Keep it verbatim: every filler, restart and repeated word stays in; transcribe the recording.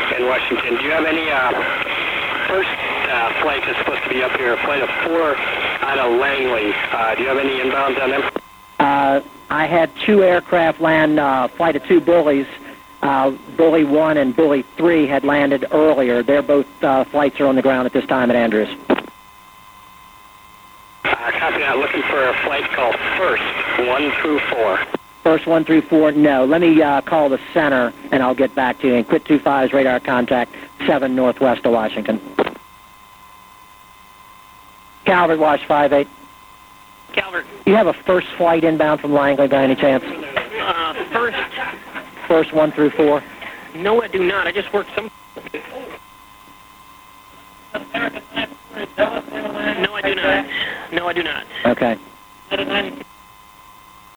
in Washington. Do you have any uh, first uh, flight that's supposed to be up here, flight of four out of Langley? Uh, do you have any inbounds on them? Uh, I had two aircraft land, uh, flight of two bullies. Uh, Bully one and Bully three had landed earlier. They're both uh, flights are on the ground at this time at Andrews. Uh, copy that. Looking for a flight called First, one through four. First one through four, no. Let me uh, call the center, and I'll get back to you. And quit two fives, radar contact, seven northwest of Washington. Calvert, Wash five eight. Calvert. You have a first flight inbound from Langley by any chance? Uh, first. First one through four? No, I do not. I just worked some... No, I do not. No, I do not. Okay.